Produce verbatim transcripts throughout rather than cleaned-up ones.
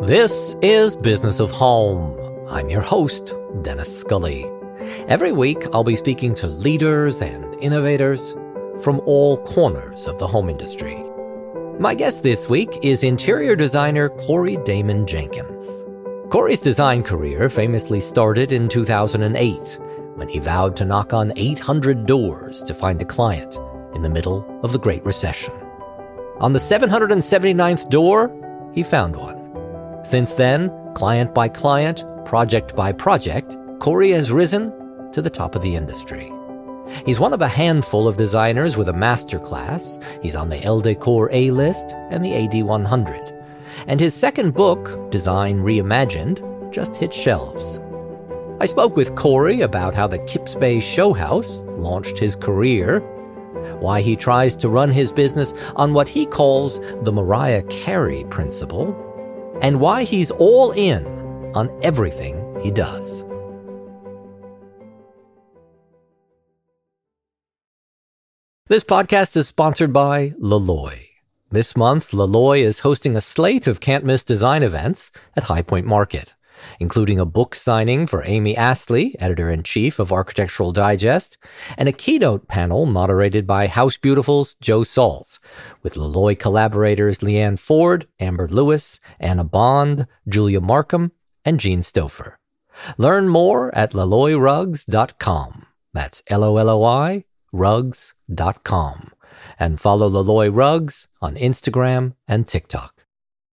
This is Business of Home. I'm your host, Dennis Scully. Every week, I'll be speaking to leaders and innovators from all corners of the home industry. My guest this week is interior designer Corey Damon Jenkins. Corey's design career famously started in two thousand eight, when he vowed to knock on eight hundred doors to find a client in the middle of the Great Recession. On the seven hundred seventy-ninth door, he found one. Since then, client by client, project by project, Corey has risen to the top of the industry. He's one of a handful of designers with a master class. He's on the Elle Decor A-list and the A D one hundred. And his second book, Design Reimagined, just hit shelves. I spoke with Corey about how the Kips Bay Show House launched his career, why he tries to run his business on what he calls the Mariah Carey principle, and why he's all in on everything he does. This podcast is sponsored by Loloi. This month, Loloi is hosting a slate of can't-miss design events at High Point Market, including a book signing for Amy Astley, editor-in-chief of Architectural Digest, and a keynote panel moderated by House Beautiful's Joe Sauls, with Loloi collaborators Leanne Ford, Amber Lewis, Anna Bond, Julia Markham, and Jean Stouffer. Learn more at loloi rugs dot com. That's L O L O I, rugs dot com. And follow Loloi Rugs on Instagram and TikTok.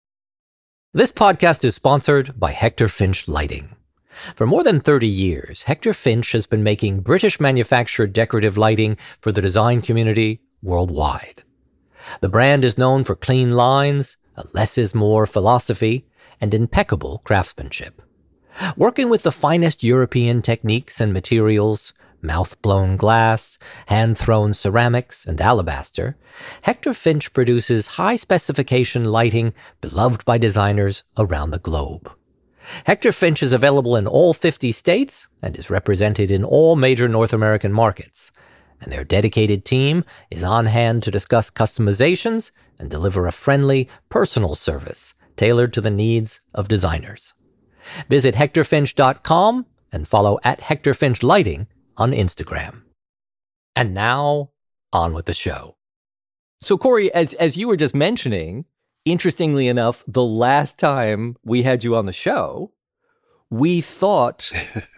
This podcast is sponsored by Hector Finch Lighting. For more than thirty years, Hector Finch has been making British-manufactured decorative lighting for the design community worldwide. The brand is known for clean lines, a less is more philosophy, and impeccable craftsmanship. Working with the finest European techniques and materials, mouth-blown glass, hand-thrown ceramics, and alabaster, Hector Finch produces high-specification lighting beloved by designers around the globe. Hector Finch is available in all fifty states and is represented in all major North American markets, and their dedicated team is on hand to discuss customizations and deliver a friendly, personal service tailored to the needs of designers. Visit hector finch dot com and follow at Hector Finch Lighting on Instagram. And now, on with the show. So, Corey, as as you were just mentioning, interestingly enough, the last time we had you on the show, we thought,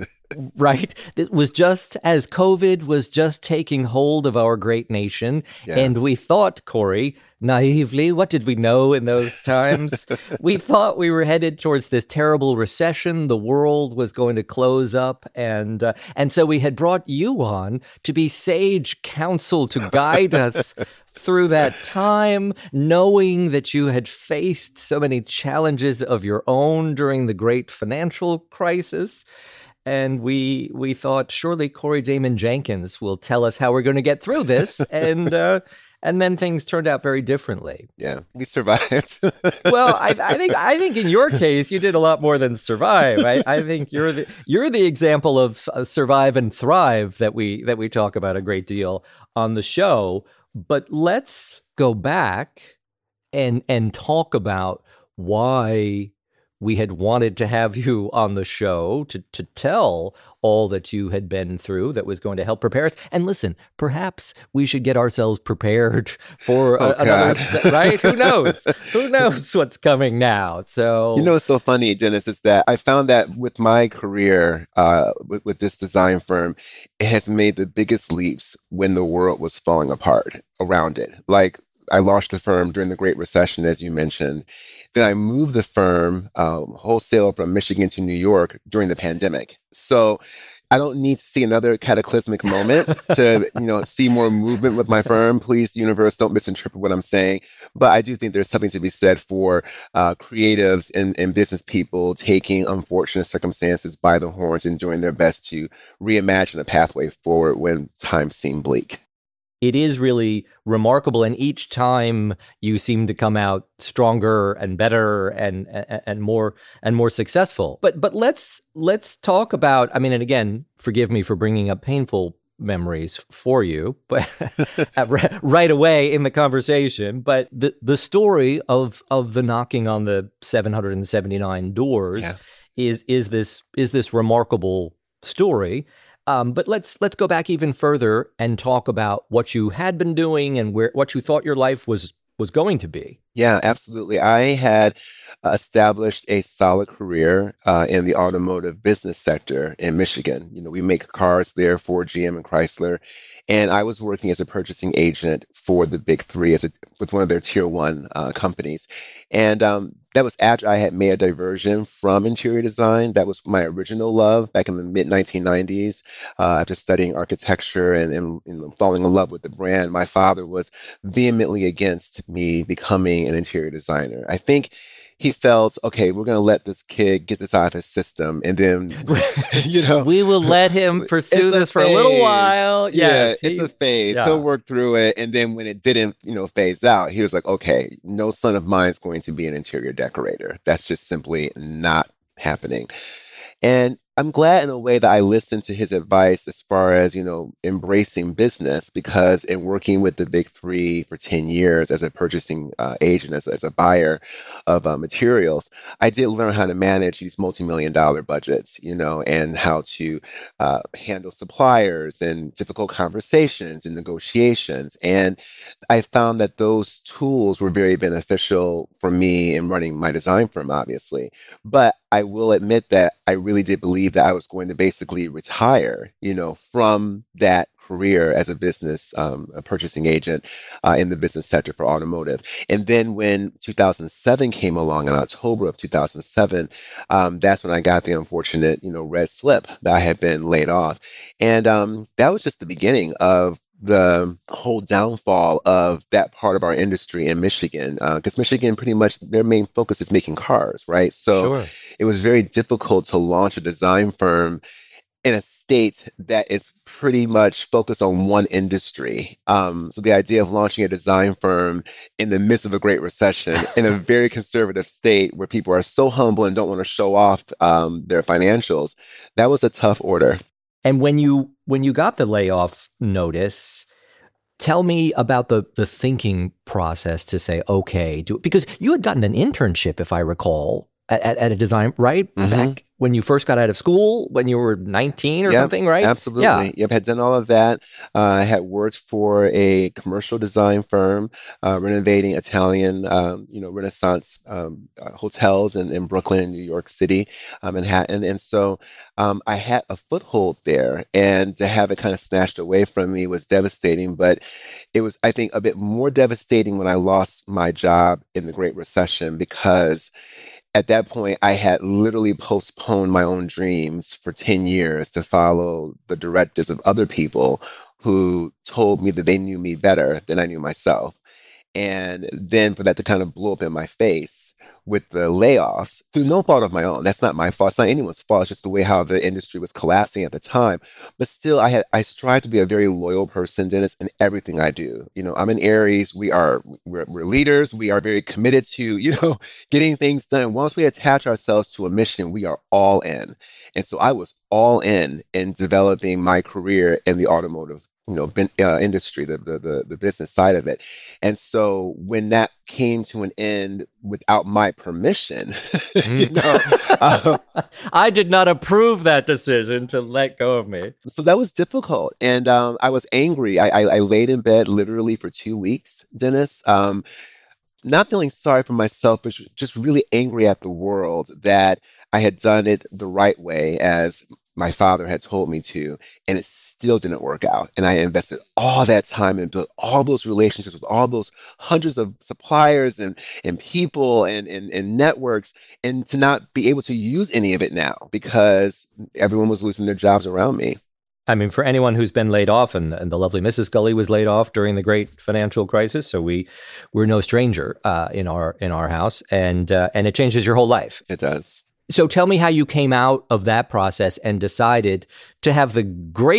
right, it was just as COVID was just taking hold of our great nation, yeah. And we thought, Corey, naively, what did we know in those times? We thought we were headed towards this terrible recession. The world was going to close up. And uh, and so we had brought you on to be sage counsel to guide us through that time, knowing that you had faced so many challenges of your own during the great financial crisis. And we we thought, surely Corey Damon Jenkins will tell us how we're going to get through this. And uh, and then things turned out very differently. Yeah, we survived. Well, I, I think I think in your case, you did a lot more than survive. I, I think you're the you're the example of uh, survive and thrive that we that we talk about a great deal on the show. But let's go back and and talk about why we had wanted to have you on the show to, to tell all that you had been through that was going to help prepare us. And listen, perhaps we should get ourselves prepared for oh, a, another, right? Who knows? Who knows what's coming now? So, you know, what's so funny, Dennis, is that I found that with my career uh, with, with this design firm, it has made the biggest leaps when the world was falling apart around it. Like, I launched the firm during the Great Recession, as you mentioned. Then I moved the firm um, wholesale from Michigan to New York during the pandemic. So I don't need to see another cataclysmic moment to, you know, see more movement with my firm. Please, universe, don't misinterpret what I'm saying. But I do think there's something to be said for uh, creatives and, and business people taking unfortunate circumstances by the horns and doing their best to reimagine a pathway forward when times seem bleak. It is really remarkable, and each time you seem to come out stronger and better and and, and more and more successful. But but let's let's talk about. I mean, and again, forgive me for bringing up painful memories for you, but right away in the conversation. But the the story of of the knocking on the seven hundred seventy-nine doors yeah. is is this is this remarkable story. Um, but let's let's go back even further and talk about what you had been doing and where what you thought your life was was going to be. Yeah, absolutely. I had established a solid career uh, in the automotive business sector in Michigan. You know, we make cars there for G M and Chrysler. And I was working as a purchasing agent for the big three as a, with one of their tier one uh, companies. And um, that was after I had made a diversion from interior design. That was my original love back in the mid nineteen nineties. Uh, after studying architecture and, and you know, falling in love with the brand, my father was vehemently against me becoming an interior designer. I think he felt, okay, we're going to let this kid get this out of his system. And then, you know, we will let him pursue this for a little while. Yes, yeah, it's a phase. Yeah. He'll work through it. And then when it didn't, you know, phase out, he was like, okay, no son of mine is going to be an interior decorator. That's just simply not happening. And I'm glad in a way that I listened to his advice as far as, you know, embracing business, because in working with the big three for ten years as a purchasing uh, agent, as, as a buyer of uh, materials, I did learn how to manage these multi-million dollar budgets, you know, and how to uh, handle suppliers and difficult conversations and negotiations. And I found that those tools were very beneficial for me in running my design firm, obviously. But I will admit that I really did believe that I was going to basically retire, you know, from that career as a business, um, a purchasing agent uh, in the business sector for automotive. And then when two thousand seven came along, in October of two thousand seven, um, that's when I got the unfortunate, you know, red slip that I had been laid off. And um, that was just the beginning of the whole downfall of that part of our industry in Michigan, because uh, Michigan pretty much their main focus is making cars, right? So sure. It was very difficult to launch a design firm in a state that is pretty much focused on one industry. Um, so the idea of launching a design firm in the midst of a Great Recession in a very conservative state where people are so humble and don't want to show off um, their financials, that was a tough order. And when you when you got the layoff notice, tell me about the the thinking process to say, okay, do, because you had gotten an internship, if I recall, at, at a design, right? Mm-hmm. Back when you first got out of school, when you were nineteen or yep, something, right? Absolutely. Yeah. Yep, had done all of that. Uh, I had worked for a commercial design firm, uh, renovating Italian, um, you know, Renaissance um, uh, hotels in, in Brooklyn and New York City, um, Manhattan. And so um, I had a foothold there, and to have it kind of snatched away from me was devastating. But it was, I think, a bit more devastating when I lost my job in the Great Recession, because at that point, I had literally postponed my own dreams for ten years to follow the directives of other people who told me that they knew me better than I knew myself. And then for that to kind of blow up in my face with the layoffs through no fault of my own. That's not my fault. It's not anyone's fault. It's just the way how the industry was collapsing at the time. But still, I had I strive to be a very loyal person, Dennis, in everything I do. You know, I'm an Aries. We are we're, we're leaders. We are very committed to, you know, getting things done. Once we attach ourselves to a mission, we are all in. And so I was all in in developing my career in the automotive you know, bin, uh, industry, the, the the the business side of it. And so when that came to an end without my permission, you know, uh, I did not approve that decision to let go of me. So that was difficult. And um, I was angry. I, I, I laid in bed literally for two weeks, Dennis, um, not feeling sorry for myself, but just really angry at the world that I had done it the right way, as my father had told me to, and it still didn't work out. And I invested all that time and built all those relationships with all those hundreds of suppliers and, and people and, and, and networks, and to not be able to use any of it now because everyone was losing their jobs around me. I mean, for anyone who's been laid off, and, and the lovely Missus Scully was laid off during the great financial crisis, so we we're no stranger uh, in our in our house, and uh, and it changes your whole life. It does. So tell me how you came out of that process and decided to have the great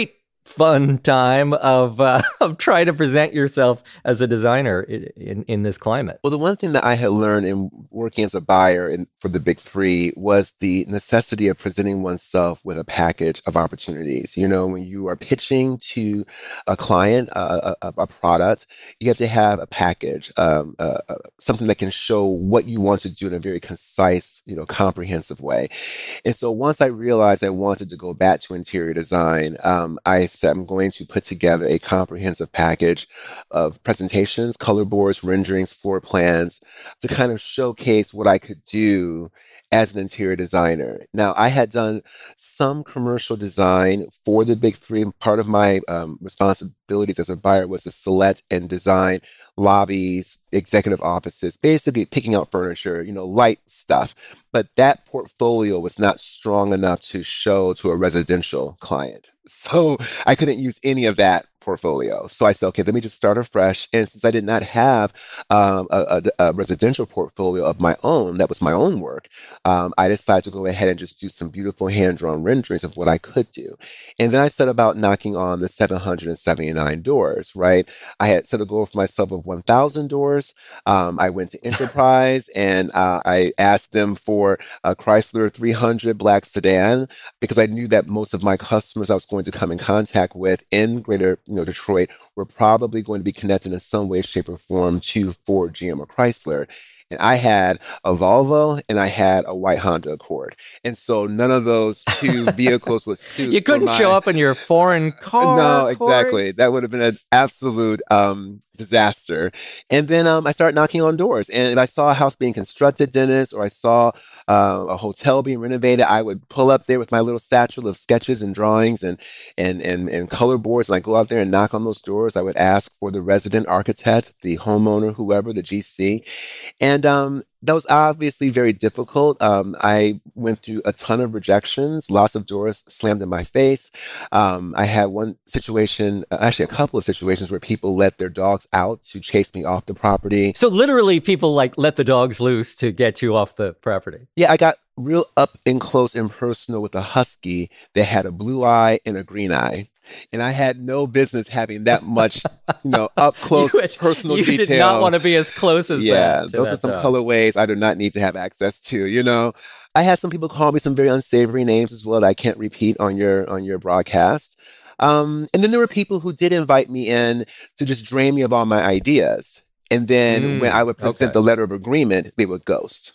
fun time of uh, of trying to present yourself as a designer in, in, in this climate? Well, the one thing that I had learned in working as a buyer in, for the big three was the necessity of presenting oneself with a package of opportunities. You know, when you are pitching to a client, a, a, a product, you have to have a package, um, uh, uh, something that can show what you want to do in a very concise, you know, comprehensive way. And so once I realized I wanted to go back to interior design, um, I said I'm going to put together a comprehensive package of presentations, color boards, renderings, floor plans to kind of showcase what I could do as an interior designer. Now, I had done some commercial design for the big three. Part of my um, responsibilities as a buyer was to select and design lobbies, executive offices, basically picking out furniture, you know, light stuff. But that portfolio was not strong enough to show to a residential client. So I couldn't use any of that portfolio. So I said, okay, let me just start afresh. And since I did not have um, a, a, a residential portfolio of my own, that was my own work, um, I decided to go ahead and just do some beautiful hand-drawn renderings of what I could do. And then I set about knocking on the seven hundred seventy-nine doors, right? I had set a goal for myself of one thousand doors. Um, I went to Enterprise and uh, I asked them for a Chrysler three hundred black sedan because I knew that most of my customers I was going to come in contact with in greater you know, Detroit were probably going to be connected in some way, shape, or form to Ford, G M, or Chrysler. And I had a Volvo and I had a white Honda Accord. And so none of those two vehicles would suit. You couldn't my... show up in your foreign car. No, exactly. Corey. That would have been an absolute um, disaster. And then um, I started knocking on doors. And if I saw a house being constructed, Dennis, or I saw uh, a hotel being renovated, I would pull up there with my little satchel of sketches and drawings and and and, and color boards. And I go out there and knock on those doors. I would ask for the resident architect, the homeowner, whoever, the G C. And um, that was obviously very difficult. Um, I went through a ton of rejections, lots of doors slammed in my face. Um, I had one situation, actually a couple of situations where people let their dogs out to chase me off the property. So literally people like let the dogs loose to get you off the property. Yeah, I got real up and close and personal with a husky that had a blue eye and a green eye. And I had no business having that much, you know, up close you, personal you detail. You did not want to be as close as yeah, that. those are some dog. colorways I do not need to have access to, you know. I had some people call me some very unsavory names as well that I can't repeat on your on your broadcast. Um, and then there were people who did invite me in to just drain me of all my ideas. And then mm, when I would present okay. the letter of agreement, they would ghost.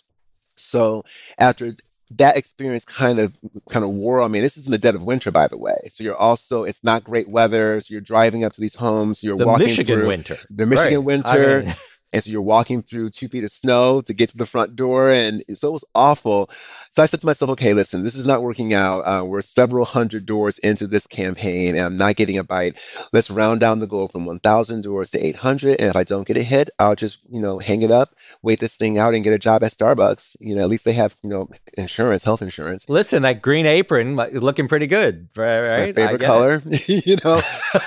So after that experience kind of kind of wore on me. This is in the dead of winter, by the way. So you're also, it's not great weather. So you're driving up to these homes. You're the walking Michigan through winter. The Michigan right. winter. I mean... And so you're walking through two feet of snow to get to the front door. And so it was awful. So I said to myself, okay, listen, this is not working out. Uh, we're several hundred doors into this campaign and I'm not getting a bite. Let's round down the goal from one thousand doors to eight hundred. And if I don't get a hit, I'll just, you know, hang it up, wait this thing out and get a job at Starbucks. You know, at least they have, you know, insurance, health insurance. Listen, that green apron is looking pretty good, right? It's my favorite color, you know.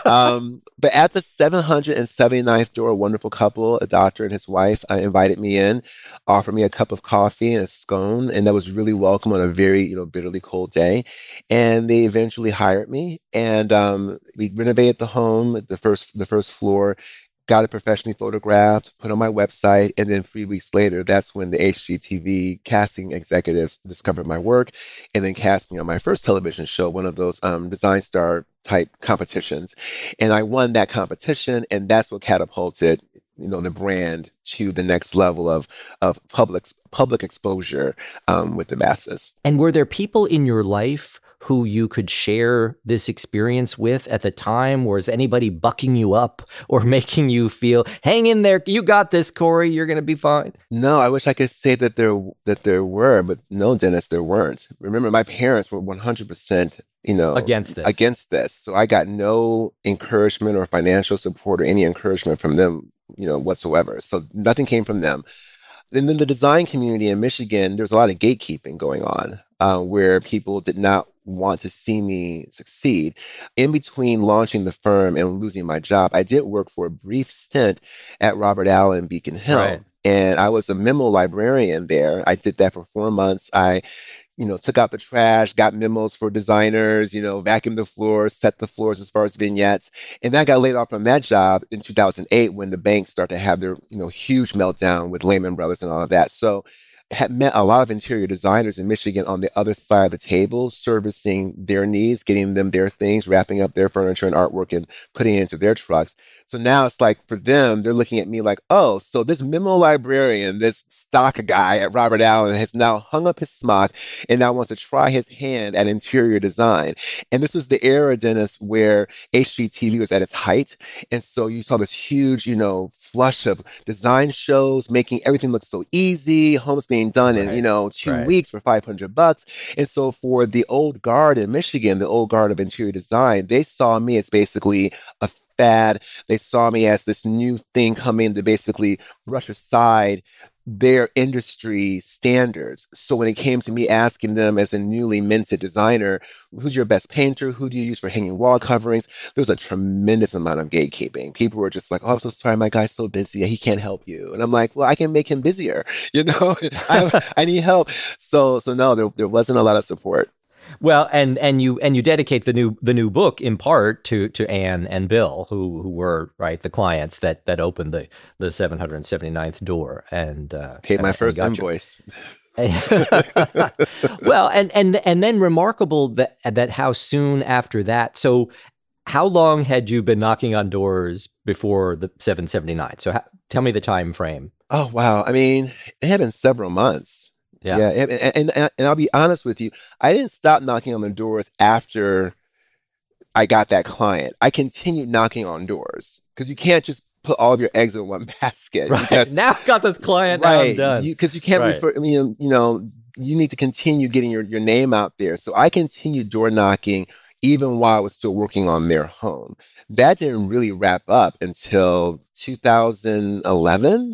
um, but at the seven hundred seventy-ninth door, a wonderful couple, a doctor and his wife, uh, invited me in, offered me a cup of coffee and a scone. And that was really welcome on a very, you know, bitterly cold day. And they eventually hired me and um, we renovated the home, the first, the first floor, got it professionally photographed, put on my website. And then three weeks later, that's when the H G T V casting executives discovered my work and then cast me on my first television show, one of those um, Design Star type competitions. And I won that competition. And that's what catapulted you know, the brand to the next level of of public public exposure um, with the masses. And were there people in your life who you could share this experience with at the time? Was anybody bucking you up or making you feel, hang in there, you got this, Corey, you're going to be fine? No, I wish I could say that there that there were, but no, Dennis, there weren't. Remember, my parents were one hundred percent you know, against this. Against this. So I got no encouragement or financial support or any encouragement from them, you know, whatsoever. So nothing came from them. And then the design community in Michigan, there's a lot of gatekeeping going on uh, where people did not want to see me succeed. In between launching the firm and losing my job, I did work for a brief stint at Robert Allen Beacon Hill. Right. And I was a memo librarian there. I did that for four months. I you know, took out the trash, got memos for designers, you know, vacuumed the floors, set the floors as far as vignettes. And then I got laid off from that job in two thousand eight when the banks started to have their, you know, huge meltdown with Lehman Brothers and all of that. So had met a lot of interior designers in Michigan on the other side of the table, servicing their needs, getting them their things, wrapping up their furniture and artwork and putting it into their trucks. So now it's like for them, they're looking at me like, oh, so this memo librarian, this stock guy at Robert Allen has now hung up his smock and now wants to try his hand at interior design. And this was the era, Dennis, where H G T V was at its height. And so you saw this huge, you know, flush of design shows, making everything look so easy, homes being done in, Right. you know, two Right. weeks for five hundred bucks. And so for the old guard in Michigan, the old guard of interior design, they saw me as basically a fad. They saw me as this new thing coming to basically brush aside their industry standards. So when it came to me asking them as a newly minted designer, who's your best painter? Who do you use for hanging wall coverings? There was a tremendous amount of gatekeeping. People were just like, oh, I'm so sorry, my guy's so busy. He can't help you. And I'm like, well, I can make him busier. You know, I, I need help. So, so no, there, there wasn't a lot of support. Well, and and you and you dedicate the new the new book in part to to Anne and Bill, who who were right the clients that that opened the the seven hundred seventy-ninth door and uh, Paid my and, first and invoice. Well, and and and then remarkable that that how soon after that. So, how long had you been knocking on doors before the seven seventy-nine? So, how, tell me the time frame. Oh, wow. I mean, it had been several months. Yeah. Yeah. And, and, and, and I'll be honest with you, I didn't stop knocking on the doors after I got that client. I continued knocking on doors because you can't just put all of your eggs in one basket. Right. Because, Now I've got this client. Now I'm right. done. Because you, you can't Right. refer, I mean, you know, you need to continue getting your, your name out there. So I continued door knocking even while I was still working on their home. That didn't really wrap up until two thousand eleven.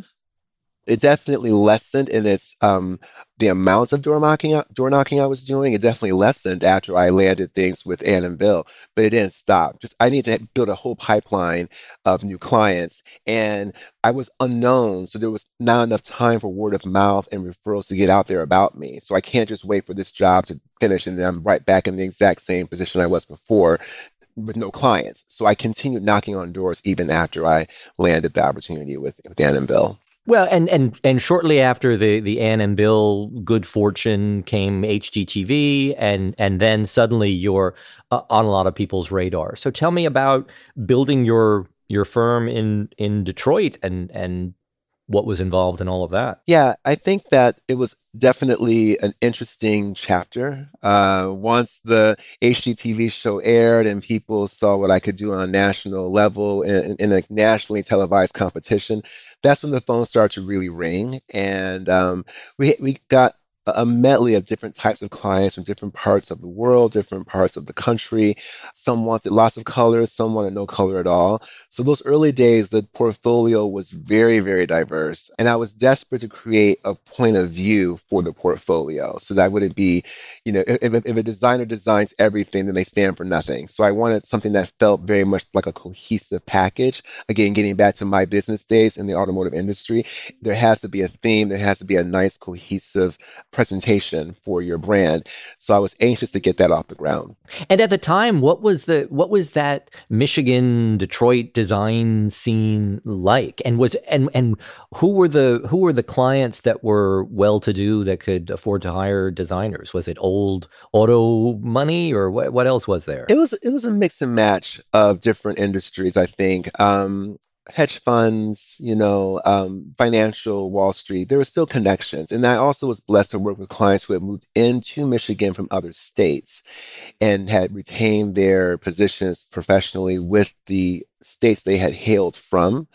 It definitely lessened in its um the amount of door knocking door knocking I was doing. It definitely lessened after I landed things with Ann and Bill, but it didn't stop. Just I need to build a whole pipeline of new clients, and I was unknown, so there was not enough time for word of mouth and referrals to get out there about me. So I can't just wait for this job to finish and then I'm right back in the exact same position I was before with no clients. So I continued knocking on doors even after I landed the opportunity with, with Ann and Bill. Well, and and and shortly after the the Ann and Bill good fortune came H G T V, and and then suddenly you're uh, on a lot of people's radar. So tell me about building your your firm in in Detroit and and what was involved in all of that. Yeah, I think that it was definitely an interesting chapter. Uh, once the H G T V show aired and people saw what I could do on a national level in, in a nationally televised competition, that's when the phone started to really ring. And um, we we got a medley of different types of clients from different parts of the world, different parts of the country. Some wanted lots of colors, some wanted no color at all. So those early days, the portfolio was very, very diverse. And I was desperate to create a point of view for the portfolio so that wouldn't be, you know, if, if a designer designs everything, then they stand for nothing. So I wanted something that felt very much like a cohesive package. Again, getting back to my business days in the automotive industry, there has to be a theme, there has to be a nice cohesive presentation for your brand. So I was anxious to get that off the ground. And at the time, what was the what was that Michigan Detroit design scene like? And was and and who were the who were the clients that were well to do that could afford to hire designers? Was it old auto money, or what what else was there? It was it was a mix and match of different industries, I think. Um, hedge funds, you know, um, financial Wall Street, there were still connections. And I also was blessed to work with clients who had moved into Michigan from other states and had retained their positions professionally with the states they had hailed from.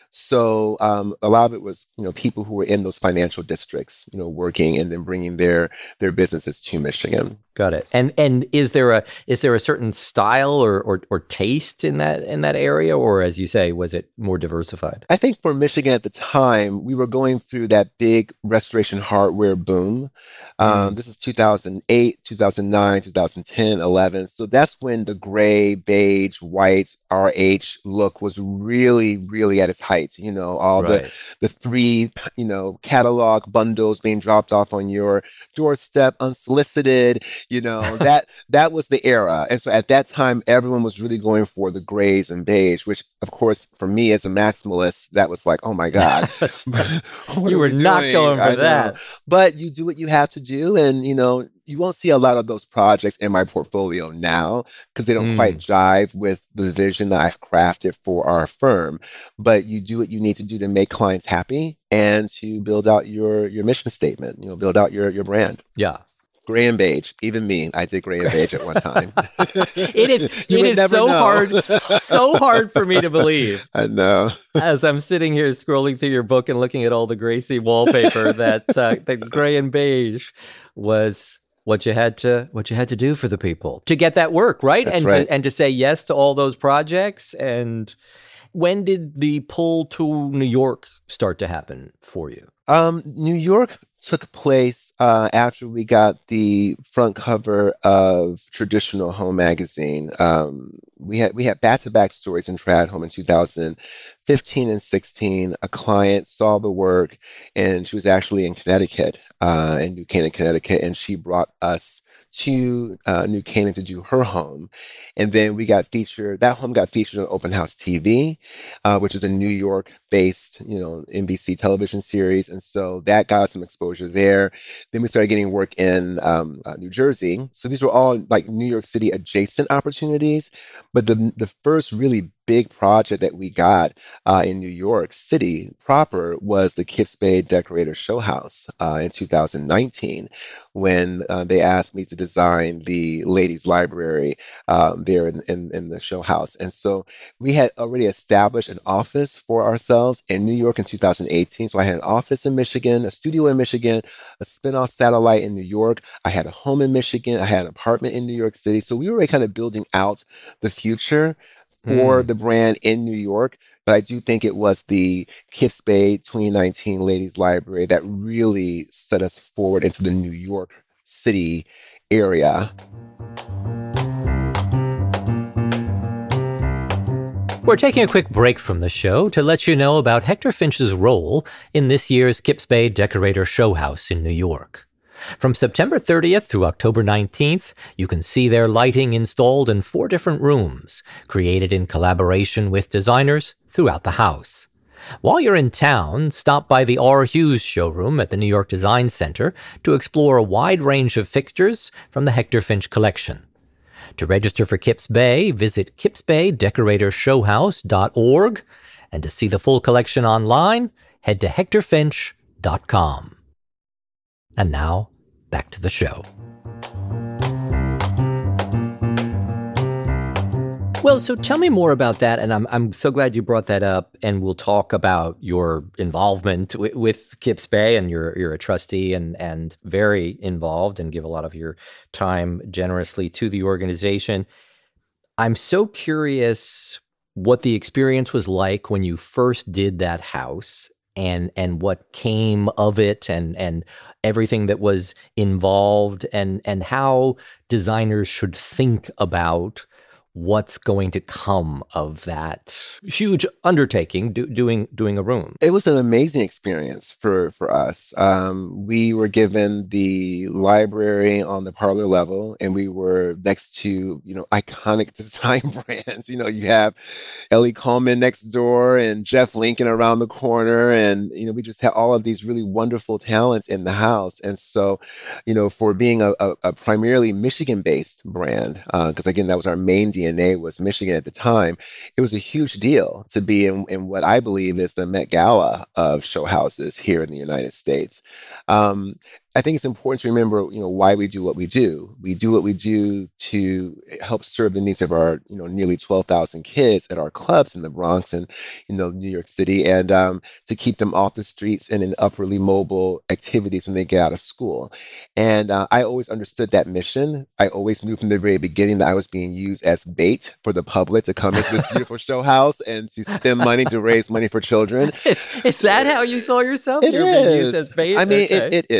So um, a lot of it was, you know, people who were in those financial districts, you know, working and then bringing their their businesses to Michigan. Got it. And and is there a is there a certain style or, or or taste in that in that area, or as you say, was it more diversified? I think for Michigan at the time, we were going through that big restoration hardware boom. Um, Mm. This is two thousand eight, two thousand nine, two thousand ten, eleven. So that's when the gray, beige, white, R H look was really, really at its height. night. You know, all Right. the the three, you know, catalog bundles being dropped off on your doorstep unsolicited. You know, that that was the era. And so at that time, everyone was really going for the grays and beige, which of course, for me as a maximalist, that was like, oh my God. What You are were we not doing? going I for know. that. But you do what you have to do. And, you know, you won't see a lot of those projects in my portfolio now because they don't quite Mm, jive with the vision that I've crafted for our firm. But you do what you need to do to make clients happy and to build out your your mission statement, you know, build out your your brand. yeah. Gray and beige, even me, I did gray and beige at one time. It is You it would is never so know. hard, so hard for me to believe I know. as I'm sitting here scrolling through your book and looking at all the Gracie wallpaper that uh, the gray and beige was what you had to what you had to do for the people to get that work, right? That's and right. to, and to say yes to all those projects. And when did the pull to New York start to happen for you? Um, New York took place uh, after we got the front cover of Traditional Home magazine. Um, we had we had back-to-back stories in Trad Home in two thousand fifteen and sixteen. A client saw the work, and she was actually in Connecticut, uh, in New Canaan, Connecticut, and she brought us to uh, New Canaan to do her home. And then we got featured, that home got featured on Open House T V, uh, which is a New York-based, you know, N B C television series. And so that got us some exposure there. Then we started getting work in um, uh, New Jersey. So these were all like New York City adjacent opportunities. But the the first really big project that we got uh, in New York City proper was the Kips Bay Decorator Show House uh, in two thousand nineteen, when uh, they asked me to design the ladies' library um, there in, in, in the show house. And so we had already established an office for ourselves in New York in two thousand eighteen. So I had an office in Michigan, a studio in Michigan, a spinoff satellite in New York. I had a home in Michigan. I had an apartment in New York City. So we were already kind of building out the future for Mm. the brand in New York. But I do think it was the Kips Bay twenty nineteen Ladies Library that really set us forward into the New York City area. We're taking a quick break from the show to let you know about Hector Finch's role in this year's Kips Bay Decorator Show House in New York. From September thirtieth through October nineteenth, you can see their lighting installed in four different rooms, created in collaboration with designers throughout the house. While you're in town, stop by the R. Hughes showroom at the New York Design Center to explore a wide range of fixtures from the Hector Finch collection. To register for Kips Bay, visit kips bay decorator show house dot org, and to see the full collection online, head to hector finch dot com. And now, back to the show. Well, so tell me more about that, and I'm I'm so glad you brought that up, and we'll talk about your involvement w- with Kips Bay, and you're you're a trustee and and very involved and give a lot of your time generously to the organization. I'm so curious what the experience was like when you first did that house, and and what came of it, and and everything that was involved, and and how designers should think about what's going to come of that huge undertaking, do, doing doing a room. It was an amazing experience for for us. Um, we were given the library on the parlor level, and we were next to, you know, iconic design brands. You know, you have Ellie Coleman next door and Jeff Lincoln around the corner, and you know, we just had all of these really wonderful talents in the house. And so, you know, for being a, a, a primarily Michigan-based brand, because uh, again, that was our main D N A, was Michigan at the time, it was a huge deal to be in, in what I believe is the Met Gala of show houses here in the United States. Um, I think it's important to remember, you know, why we do what we do. We do what we do to help serve the needs of our, you know, nearly twelve thousand kids at our clubs in the Bronx and, you know, New York City, and um, to keep them off the streets and in upwardly mobile activities when they get out of school. And uh, I always understood that mission. I always knew from the very beginning that I was being used as bait for the public to come into this beautiful show house and to spend money to raise money for children. Is, is that how you saw yourself? It You're is. being used as bait? I mean, Okay. it, it is. It is.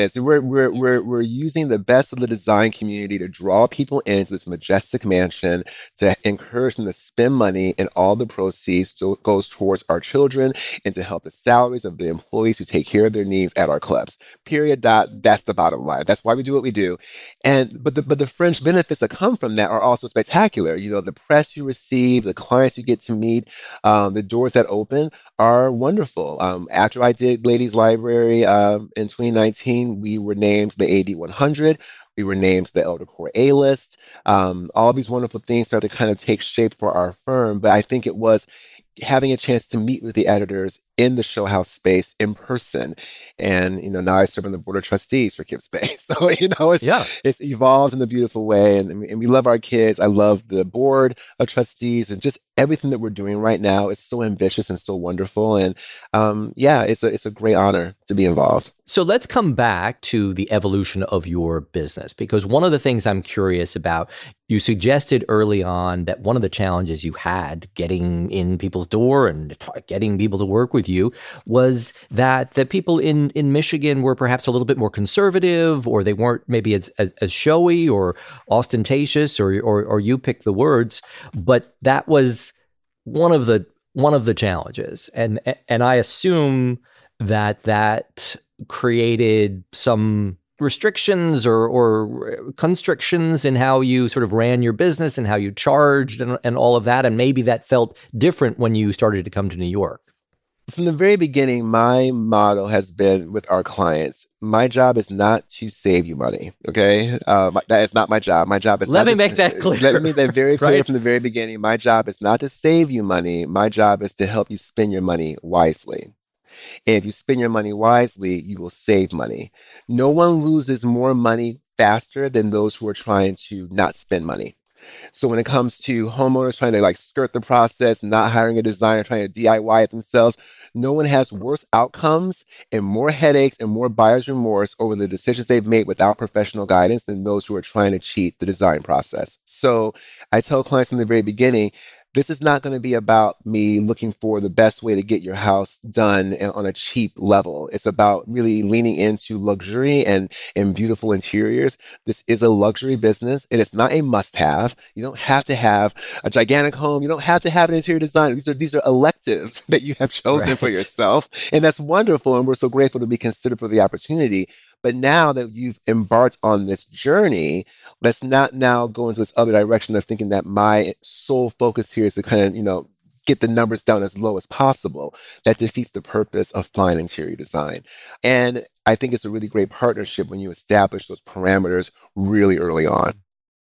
is. We're, we're, we're, we're using the best of the design community to draw people into this majestic mansion, to encourage them to spend money, and all the proceeds to, goes towards our children and to help the salaries of the employees who take care of their needs at our clubs. Period. Dot. That's the bottom line. That's why we do what we do. And but the but the fringe benefits that come from that are also spectacular. You know, the press you receive, the clients you get to meet, um, the doors that open are wonderful. Um, after I did Ladies Library um, in twenty nineteen, we were named the A D one hundred. We were named the Elder Core A-list. Um, all these wonderful things started to kind of take shape for our firm. But I think it was having a chance to meet with the editors in the show house space in person. And, you know, now I serve on the board of trustees for Kips Bay. So, you know, it's, yeah. it's evolved in a beautiful way. And, and we love our kids. I love the board of trustees, and just everything that we're doing right now is so ambitious and so wonderful. And um, yeah, it's a, it's a great honor to be involved. So let's come back to the evolution of your business, because one of the things I'm curious about, you suggested early on that one of the challenges you had getting in people's door and getting people to work with you was that the people in, in Michigan were perhaps a little bit more conservative, or they weren't maybe as, as, as showy or ostentatious, or, or or you pick the words, but that was one of the one of the challenges. And and I assume that that created some restrictions or, or constrictions in how you sort of ran your business and how you charged and, and all of that. And maybe that felt different when you started to come to New York. From the very beginning, my motto has been with our clients, my job is not to save you money, okay? Uh, my, that is not my job. My job is Let not me to, make that clear. Let me make that very clear right? from the very beginning. My job is not to save you money. My job is to help you spend your money wisely. And if you spend your money wisely, you will save money. No one loses more money faster than those who are trying to not spend money. So when it comes to homeowners trying to like skirt the process, not hiring a designer, trying to D I Y it themselves, no one has worse outcomes and more headaches and more buyer's remorse over the decisions they've made without professional guidance than those who are trying to cheat the design process. So I tell clients from the very beginning, this is not going to be about me looking for the best way to get your house done on a cheap level. It's about really leaning into luxury and, and beautiful interiors. This is a luxury business. It is not a must-have. You don't have to have a gigantic home. You don't have to have an interior designer. These are these are electives that you have chosen right. for yourself. And that's wonderful. And we're so grateful to be considered for the opportunity. But now that you've embarked on this journey, let's not now go into this other direction of thinking that my sole focus here is to kind of, you know, get the numbers down as low as possible. That defeats the purpose of fine interior design. And I think it's a really great partnership when you establish those parameters really early on.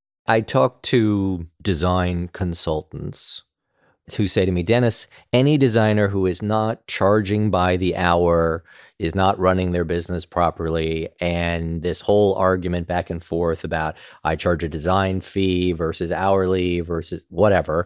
I talk to design consultants who say to me, Dennis, any designer who is not charging by the hour is not running their business properly. And this whole argument back and forth about I charge a design fee versus hourly versus whatever.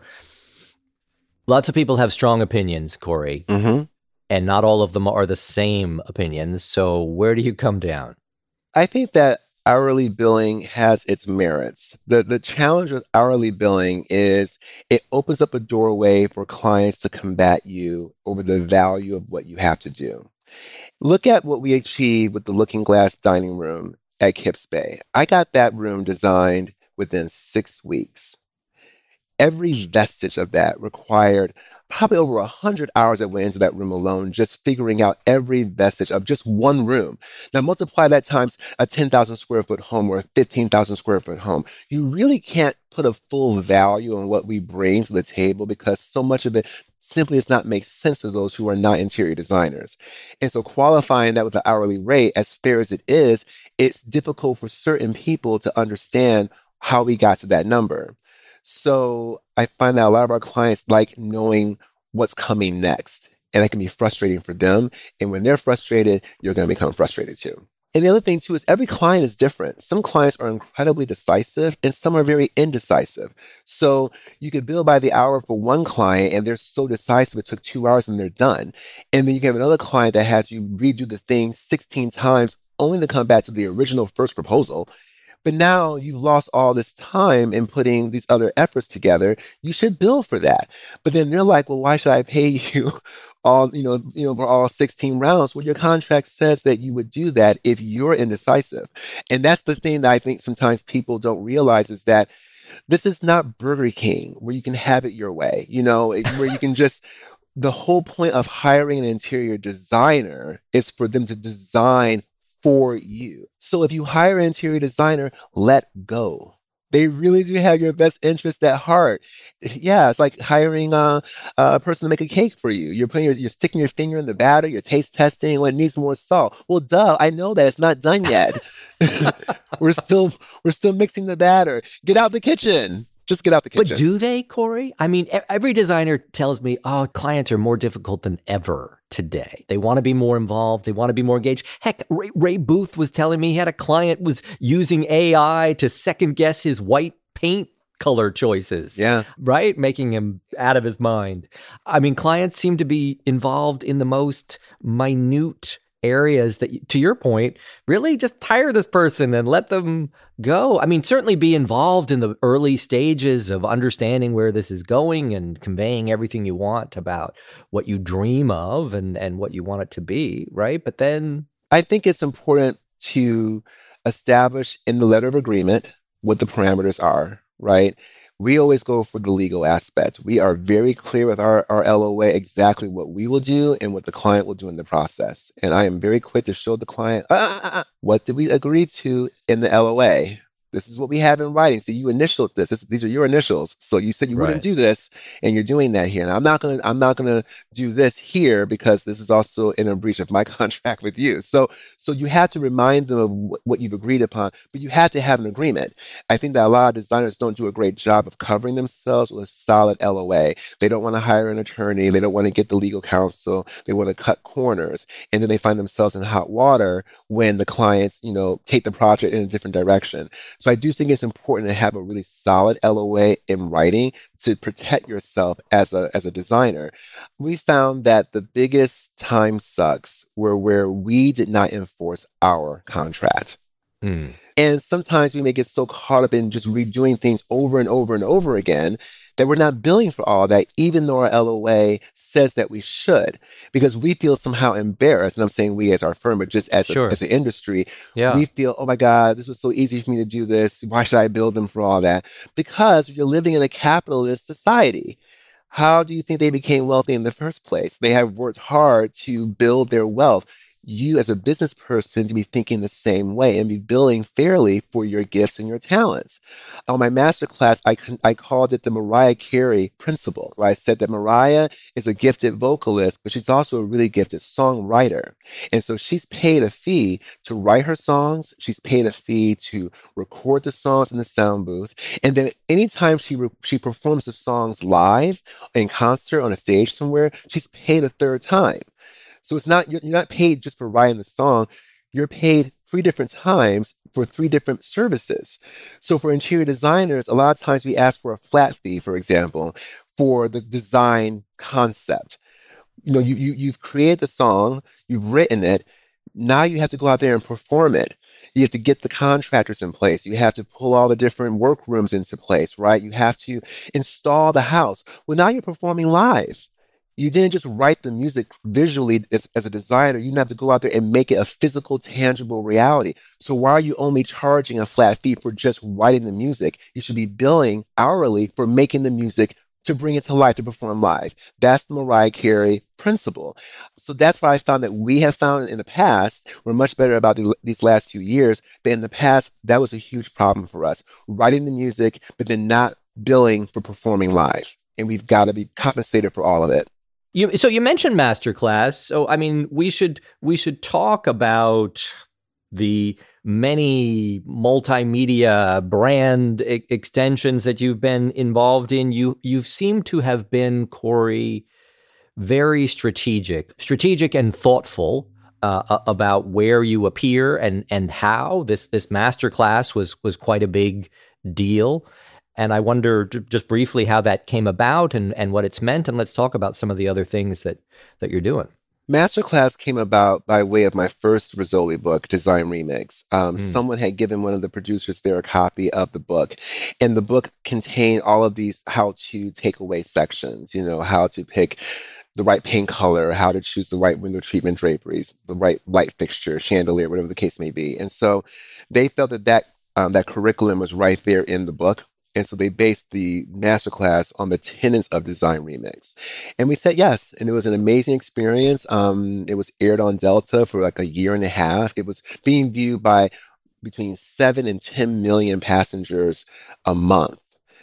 Lots of people have strong opinions, Corey, mm-hmm. and not all of them are the same opinions. So where do you come down? I think that hourly billing has its merits. The the challenge with hourly billing is it opens up a doorway for clients to combat you over the value of what you have to do. Look at what we achieved with the Looking Glass dining room at Kips Bay. I got that room designed within six weeks. Every vestige of that required probably over one hundred hours that went into that room alone, just figuring out every vestige of just one room. Now multiply that times a ten thousand square foot home or a fifteen thousand square foot home. You really can't put a full value on what we bring to the table because so much of it simply does not make sense to those who are not interior designers. And so qualifying that with an hourly rate, as fair as it is, it's difficult for certain people to understand how we got to that number. So I find that a lot of our clients like knowing what's coming next, and that can be frustrating for them. And when they're frustrated, you're going to become frustrated too. And the other thing too is every client is different. Some clients are incredibly decisive and some are very indecisive. So you could bill by the hour for one client and they're so decisive it took two hours and they're done. And then you have another client that has you redo the thing sixteen times only to come back to the original first proposal. But now you've lost all this time in putting these other efforts together. You should bill for that. But then they're like, well, why should I pay you all, you know, you know, for all sixteen rounds? Well, your contract says that you would do that if you're indecisive. And that's the thing that I think sometimes people don't realize is that this is not Burger King where you can have it your way, you know, where you can just, the whole point of hiring an interior designer is for them to design for you. So if you hire an interior designer, let go. They really do have your best interest at heart. Yeah, it's like hiring a, a person to make a cake for you. You're putting your, you're sticking your finger in the batter, you're taste testing when it needs more salt. Well, duh, I know that it's not done yet. we're still we're still mixing the batter. Get out the kitchen. Just get out the kitchen. But do they, Corey? I mean, every designer tells me, oh, clients are more difficult than ever today. They want to be more involved. They want to be more engaged. Heck, Ray, Ray Booth was telling me he had a client was using A I to second guess his white paint color choices. Yeah. Right? Making him out of his mind. I mean, clients seem to be involved in the most minute areas that, to your point, really just hire this person and let them go. I mean, certainly be involved in the early stages of understanding where this is going and conveying everything you want about what you dream of and, and what you want it to be, right? But then I think it's important to establish in the letter of agreement what the parameters are, right? We always go for the legal aspect. We are very clear with our, our L O A exactly what we will do and what the client will do in the process. And I am very quick to show the client, ah, ah, ah, what did we agree to in the L O A? This is what we have in writing. So you initialed this. this these are your initials. So you said you Right. wouldn't do this, and you're doing that here. And I'm not gonna, I'm not gonna do this here because this is also in a breach of my contract with you. So, so you have to remind them of wh- what you've agreed upon, but you have to have an agreement. I think that a lot of designers don't do a great job of covering themselves with a solid L O A. They don't want to hire an attorney. They don't want to get the legal counsel. They want to cut corners, and then they find themselves in hot water when the clients, you know, take the project in a different direction. So I do think it's important to have a really solid L O A in writing to protect yourself as a as a designer. We found that the biggest time sucks were where we did not enforce our contract. mm. And sometimes we may get so caught up in just redoing things over and over and over again that we're not billing for all that, even though our L O A says that we should, because we feel somehow embarrassed. And I'm saying we as our firm, but just as, Sure. a, as an industry, Yeah. we feel, oh my God, this was so easy for me to do this. Why should I bill them for all that? Because you're living in a capitalist society. How do you think they became wealthy in the first place? They have worked hard to build their wealth. You as a business person to be thinking the same way and be billing fairly for your gifts and your talents. On my masterclass, I, I called it the Mariah Carey principle, where I said that Mariah is a gifted vocalist, but she's also a really gifted songwriter. And so she's paid a fee to write her songs. She's paid a fee to record the songs in the sound booth. And then anytime she re- she performs the songs live in concert on a stage somewhere, she's paid a third time. So it's not, you're you're not paid just for writing the song. You're paid three different times for three different services. So for interior designers, a lot of times we ask for a flat fee, for example, for the design concept. You know, you, you, you've created the song, you've written it. Now you have to go out there and perform it. You have to get the contractors in place. You have to pull all the different workrooms into place, right? You have to install the house. Well, now you're performing live. You didn't just write the music visually as, as a designer. You have to go out there and make it a physical, tangible reality. So why are you only charging a flat fee for just writing the music? You should be billing hourly for making the music to bring it to life, to perform live. That's the Mariah Carey principle. So that's why I found that we have found in the past, we're much better about the, these last few years, but in the past, that was a huge problem for us. Writing the music, but then not billing for performing live. And we've got to be compensated for all of it. You, so you mentioned masterclass. So I mean, we should we should talk about the many multimedia brand e- extensions that you've been involved in. You you've seemed to have been, Corey, very strategic, strategic and thoughtful uh, about where you appear and and how. This this masterclass was was quite a big deal. And I wonder just briefly how that came about and, and what it's meant. And let's talk about some of the other things that, that you're doing. Masterclass came about by way of my first Rizzoli book, Design Remix. Um, Mm. someone had given one of the producers there a copy of the book, and the book contained all of these how-to takeaway sections, you know, how to pick the right paint color, how to choose the right window treatment draperies, the right light fixture, chandelier, whatever the case may be. And so they felt that that, um, that curriculum was right there in the book. And so they based the masterclass on the tenets of Design Remix. And we said yes. And it was an amazing experience. Um, it was aired on Delta for like a year and a half. It was being viewed by between seven and ten million passengers a month.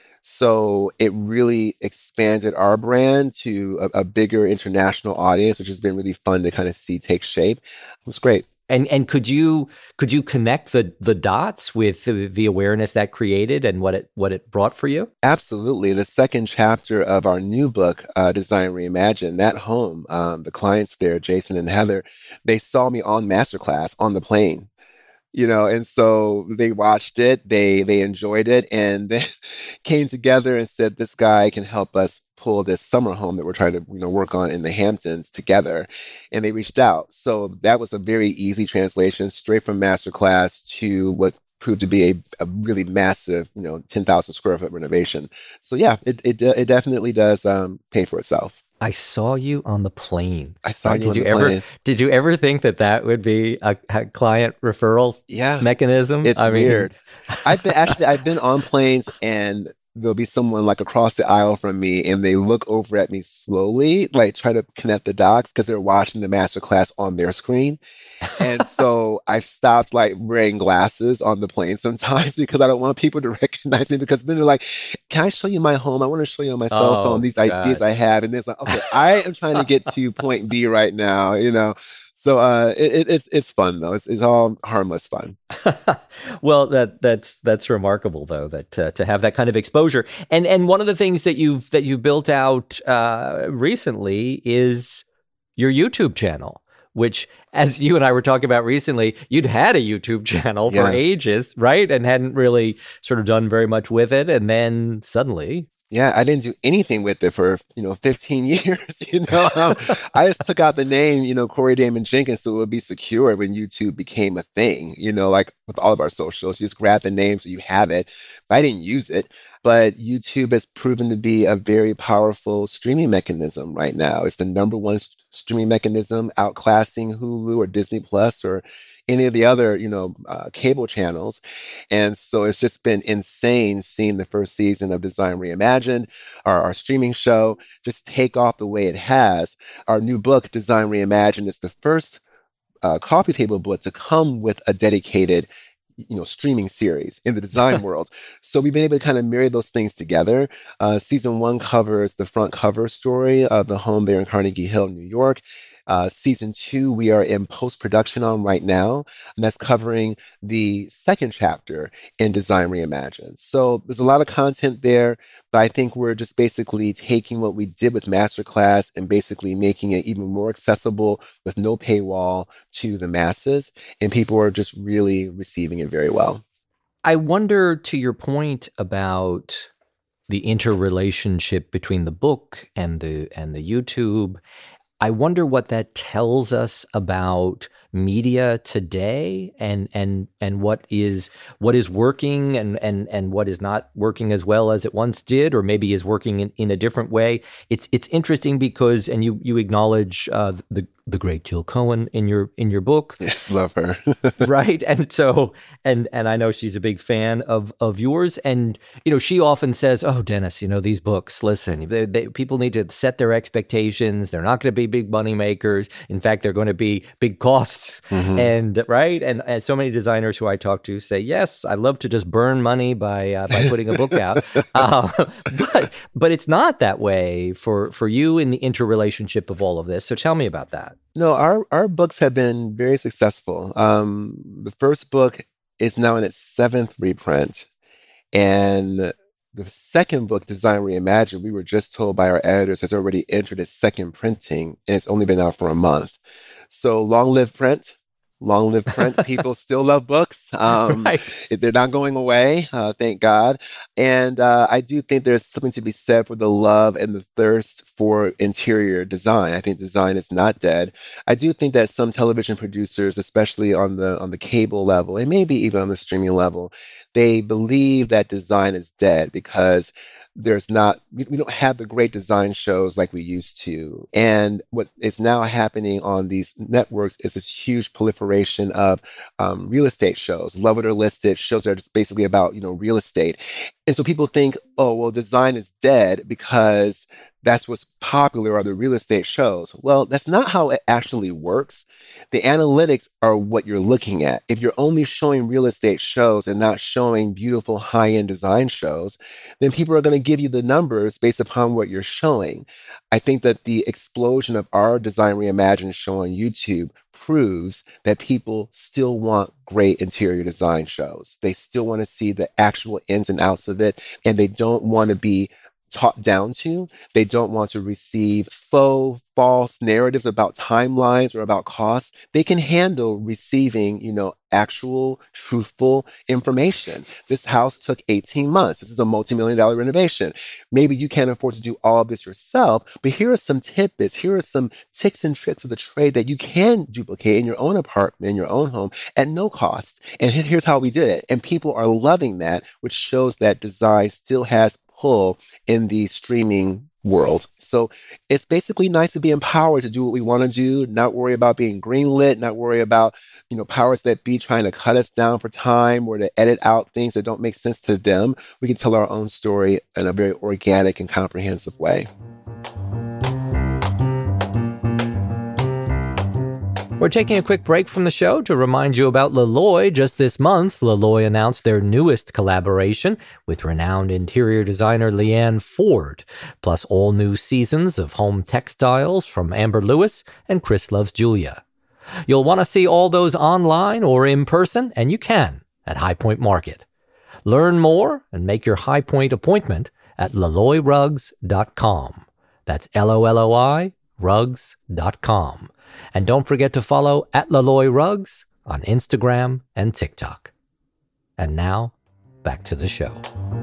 So it really expanded our brand to a, a bigger international audience, which has been really fun to kind of see take shape. It was great. And and could you could you connect the the dots with the, the awareness that created and what it what it brought for you? Absolutely. The second chapter of our new book, uh, Design Reimagined, that home, um, the clients there, Jason and Heather, they saw me on Masterclass on the plane. You know, and so they watched it, they they enjoyed it, and then came together and said, this guy can help us pull this summer home that we're trying to, you know, work on in the Hamptons together. And they reached out. So that was a very easy translation, straight from Masterclass to what proved to be a, a really massive, you know, ten thousand square foot renovation. So yeah, it it, it definitely does um, pay for itself. I saw you on the plane. I saw you did on you the ever plane. did you ever think that that would be a, a client referral Yeah, mechanism? it's I mean, weird. I've been actually I've been on planes and there'll be someone like across the aisle from me and they look over at me slowly, like try to connect the dots because they're watching the master class on their screen. And so I stopped like wearing glasses on the plane sometimes because I don't want people to recognize me because then they're like, can I show you my home? I want to show you on my cell phone Oh these ideas God. I have. And it's like, okay, I am trying to get to point B right now, you know. So uh it, it, it's it's fun though. It's it's all harmless fun. Well, that that's that's remarkable though that uh, to have that kind of exposure. And and one of the things that you've that you built out uh, recently is your YouTube channel, which, as you and I were talking about recently, you'd had a YouTube channel for Yeah. ages, right? And hadn't really sort of done very much with it. And then suddenly, Yeah, I didn't do anything with it for, you know, fifteen years, you know. Um, I just took out the name, you know, Corey Damon Jenkins so it would be secure when YouTube became a thing, you know, like with all of our socials. You just grab the name so you have it. But I didn't use it. But YouTube has proven to be a very powerful streaming mechanism right now. It's the number one s- streaming mechanism, outclassing Hulu or Disney Plus or any of the other, you know, uh, cable channels. And so it's just been insane seeing the first season of Design Reimagined, our, our streaming show, just take off the way it has. Our new book, Design Reimagined, is the first uh, coffee table book to come with a dedicated, you know, streaming series in the design world. So we've been able to kind of marry those things together. Uh, season one covers the front cover story of the home there in Carnegie Hill, New York. Uh, season two, we are in post-production on right now, and that's covering the second chapter in Design Reimagined. So there's a lot of content there, but I think we're just basically taking what we did with Masterclass and basically making it even more accessible with no paywall to the masses, and people are just really receiving it very well. I wonder, to your point about the interrelationship between the book and the and the YouTube, I wonder what that tells us about media today and and and what is what is working and and and what is not working as well as it once did, or maybe is working in, in a different way. It's it's interesting because, and you you acknowledge uh, the the great Jill Cohen in your in your book. Yes, love her. Right. And so, and and I know she's a big fan of of yours. And, you know, she often says, oh, Dennis, you know, these books, listen, they, they, people need to set their expectations. They're not going to be big money makers. In fact, they're going to be big costs. Mhm. And right. And, and so many designers who I talk to say, yes, I love to just burn money by uh, by putting a book out. Uh, but but it's not that way for for you in the interrelationship of all of this. So tell me about that. No, our our books have been very successful. Um, the first book is now in its seventh reprint, and the second book, Design Reimagined, we were just told by our editors has already entered its second printing, and it's only been out for a month. So long live print, Long live print. People still love books. Um, Right. they're not going away, uh, thank God. And uh, I do think there's something to be said for the love and the thirst for interior design. I think design is not dead. I do think that some television producers, especially on the on the cable level, and maybe even on the streaming level, they believe that design is dead because there's not we, we don't have the great design shows like we used to. And what is now happening on these networks is this huge proliferation of um, real estate shows, love it or list it, shows that are just basically about, you know, real estate. And so people think, oh, well, design is dead because that's what's popular are the real estate shows. Well, that's not how it actually works. The analytics are what you're looking at. If you're only showing real estate shows and not showing beautiful high-end design shows, then people are going to give you the numbers based upon what you're showing. I think that the explosion of our Design Reimagined show on YouTube proves that people still want great interior design shows. They still want to see the actual ins and outs of it, and they don't want to be talked down to. They don't want to receive faux, false narratives about timelines or about costs. They can handle receiving, you know, actual, truthful information. This house took eighteen months. This is a multi-million dollar renovation. Maybe you can't afford to do all of this yourself, but here are some tidbits. Here are some tips and tricks of the trade that you can duplicate in your own apartment, in your own home at no cost. And here's how we did it. And people are loving that, which shows that design still has pull in the streaming world. So it's basically nice to be empowered to do what we want to do, not worry about being greenlit, not worry about, you know, powers that be trying to cut us down for time or to edit out things that don't make sense to them. We can tell our own story in a very organic and comprehensive way. We're taking a quick break from the show to remind you about Loloi. Just this month, Loloi announced their newest collaboration with renowned interior designer Leanne Ford, plus all new seasons of home textiles from Amber Lewis and Chris Loves Julia. You'll want to see all those online or in person, and you can at High Point Market. Learn more and make your High Point appointment at loloi rugs dot com. That's L O L O I rugs dot com. And don't forget to follow at Loloi Rugs on Instagram and TikTok. And now, back to the show.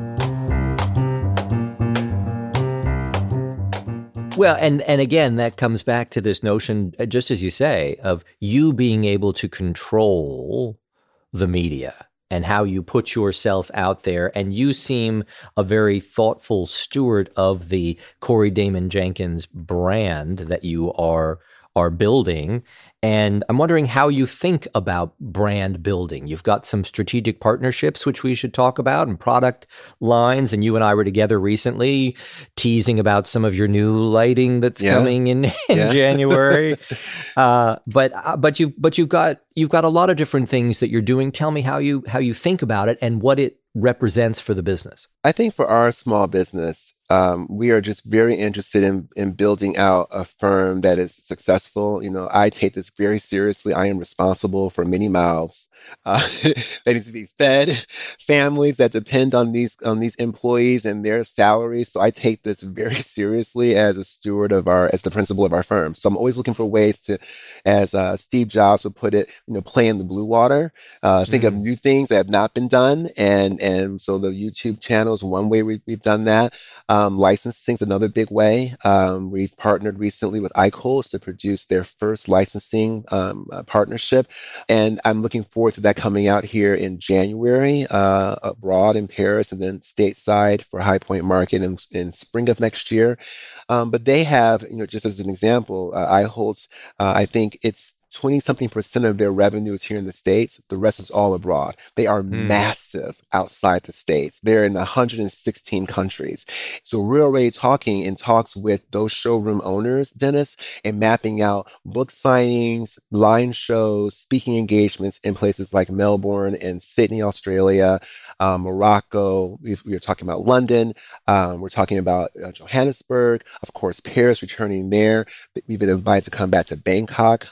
Well, and, and again, that comes back to this notion, just as you say, of you being able to control the media and how you put yourself out there. And you seem a very thoughtful steward of the Corey Damon Jenkins brand that you are are building. And I'm wondering how you think about brand building. You've got some strategic partnerships, which we should talk about, and product lines. And you and I were together recently teasing about some of your new lighting that's yeah. coming in, in yeah. January. uh, but uh, but you but you've got you've got a lot of different things that you're doing. Tell me how you how you think about it and what it represents for the business. I think for our small business, um, we are just very interested in, in building out a firm that is successful. You know, I take this very seriously. I am responsible for many mouths uh, that need to be fed, families that depend on these on these employees and their salaries. So I take this very seriously as a steward of our, as the principal of our firm. So I'm always looking for ways to, as uh, Steve Jobs would put it, you know, play in the blue water, uh, think mm-hmm. of new things that have not been done, and and so the YouTube channel is one way we've, we've done that. Um, licensing is another big way. Um, we've partnered recently with iQols to produce their first licensing um, uh, partnership. And I'm looking forward to that coming out here in January, uh, abroad in Paris, and then stateside for High Point Market in, in spring of next year. Um, but they have, you know, just as an example, uh, iQols, uh, I think it's twenty something percent of their revenue is here in the States. The rest is all abroad. They are mm. massive outside the States. They're in one hundred sixteen countries. So we're already talking in talks with those showroom owners, Dennis, and mapping out book signings, line shows, speaking engagements in places like Melbourne and Sydney, Australia, um, Morocco. We've, we're talking about London. Um, we're talking about uh, Johannesburg, of course, Paris, returning there. We've been invited to come back to Bangkok, uh,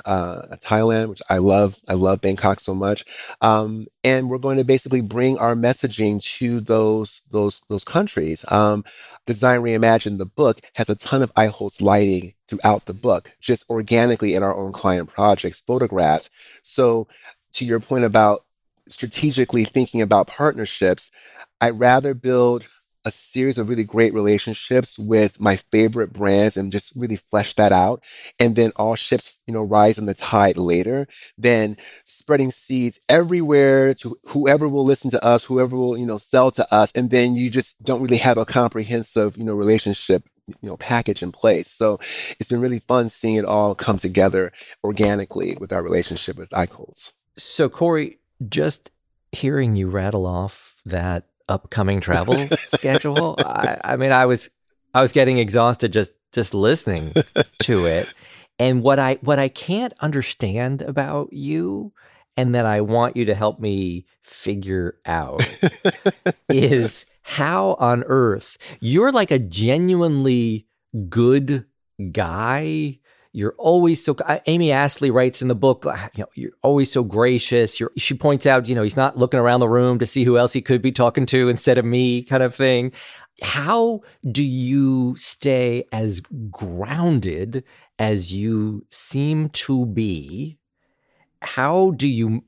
Thailand, which I love. I love Bangkok so much. Um, and we're going to basically bring our messaging to those those those countries. Um, Design Reimagined, the book, has a ton of iHoltz lighting throughout the book, just organically in our own client projects, photographs. So to your point about strategically thinking about partnerships, I'd rather build a series of really great relationships with my favorite brands and just really flesh that out. And then all ships, you know, rise in the tide later than spreading seeds everywhere to whoever will listen to us, whoever will, you know, sell to us. And then you just don't really have a comprehensive, you know, relationship, you know, package in place. So it's been really fun seeing it all come together organically with our relationship with iHoltz. So Corey, just hearing you rattle off that upcoming travel schedule, I, I mean, I was I was getting exhausted just just listening to it. And what I what I can't understand about you, and that I want you to help me figure out, is how on earth you're like a genuinely good guy. You're always so, Amy Astley writes in the book, you know, you're always so gracious. You're, she points out, you know, he's not looking around the room to see who else he could be talking to instead of me, kind of thing. How do you stay as grounded as you seem to be? How do you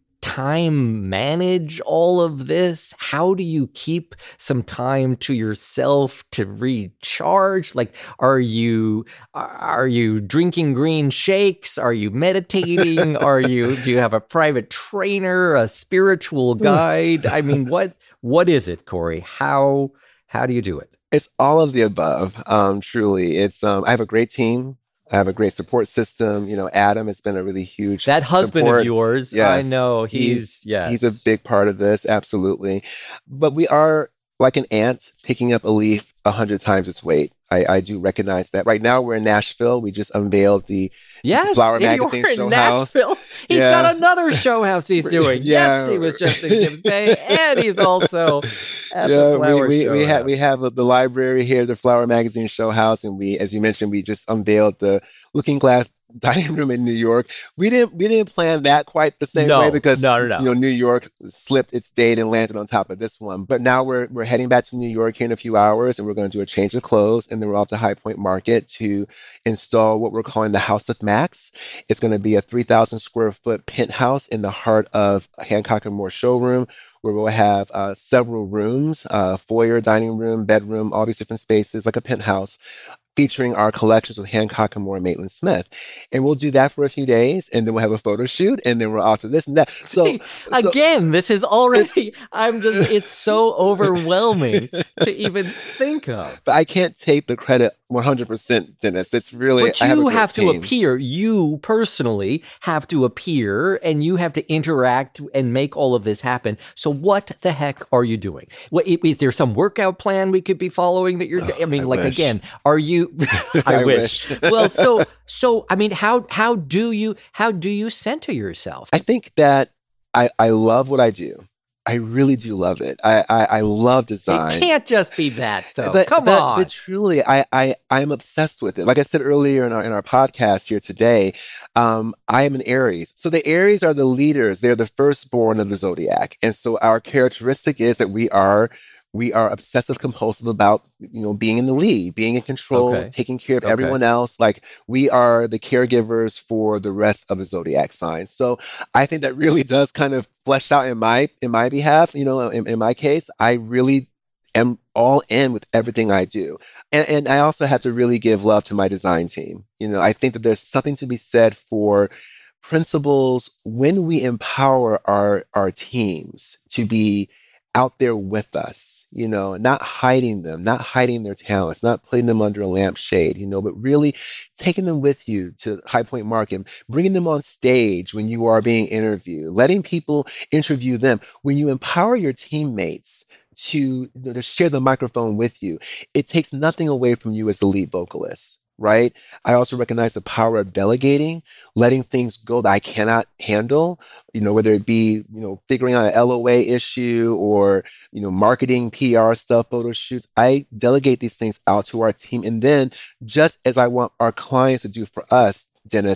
time manage all of this? How do you keep some time to yourself to recharge? Like, are you are you drinking green shakes? Are you meditating? Are you do you have a private trainer, a spiritual guide? I mean, what what is it, Corey? How how do you do it? It's all of the above. Um, truly, it's um, I have a great team. I have a great support system. You know, Adam has been a really huge that husband support. of yours. Yes, I know he's he's yes. he's a big part of this. Absolutely. But we are like an ant picking up a leaf a hundred times its weight. I, I do recognize that. Right now we're in Nashville. We just unveiled the yes, Flower Magazine you're show in house. Nashville. He's Yeah. got another show house he's doing. Yeah. Yes, he was just in Gibbs Bay, and he's also at Yeah, the Flower we we, Show we have House. we have the library here, the Flower Magazine show house, and we, as you mentioned, we just unveiled the Looking Glass dining room in New York. We didn't we didn't plan that quite the same No, way because no, no, no. you know New York slipped its date and landed on top of this one. But now we're we're heading back to New York here in a few hours, and we're going to do a change of clothes, and then we're off to High Point Market to install what we're calling the House of Max. It's going to be a three thousand square foot penthouse in the heart of Hancock and Moore showroom, where we'll have uh, several rooms, uh, foyer, dining room, bedroom, all these different spaces, like a penthouse, featuring our collections with Hancock and Moore and Maitland Smith. And we'll do that for a few days, and then we'll have a photo shoot, and then we're off to this and that. So, See, so again, this is already, I'm just, it's so overwhelming to even think of. but I can't take the credit one hundred percent, Dennis. It's really, But I have, a you great have to team. appear, you personally have to appear, and you have to interact and make all of this happen. So what the heck are you doing? What, is there some workout plan we could be following that you're, I mean, I like, wish. again, are you, I, I wish. wish. Well, so, so, I mean, how, how do you, how do you center yourself? I think that I, I love what I do. I really do love it. I, I, I love design. It can't just be that, though. But, Come but, on. but truly, I, I, I'm obsessed with it. Like I said earlier in our, in our podcast here today, um, I am an Aries. So the Aries are the leaders. They're the firstborn of the zodiac. And so our characteristic is that we are we are obsessive compulsive about, you know, being in the lead, being in control, Okay. taking care of Okay. everyone else. Like we are the caregivers for the rest of the zodiac signs. So I think that really does kind of flesh out in my in my behalf. You know, in, in my case, I really am all in with everything I do. And, and I also have to really give love to my design team. You know, I think that there's something to be said for principles when we empower our our teams to be out there with us, you know, not hiding them, not hiding their talents, not putting them under a lampshade, you know, but really taking them with you to High Point Market, bringing them on stage when you are being interviewed, letting people interview them. When you empower your teammates to, you know, to share the microphone with you, it takes nothing away from you as the lead vocalist. Right. I also recognize the power of delegating, letting things go that I cannot handle, you know, whether it be, you know, figuring out an L O A issue or, you know, marketing, P R stuff, photo shoots. I delegate these things out to our team. And then just as I want our clients to do for us, Dennis,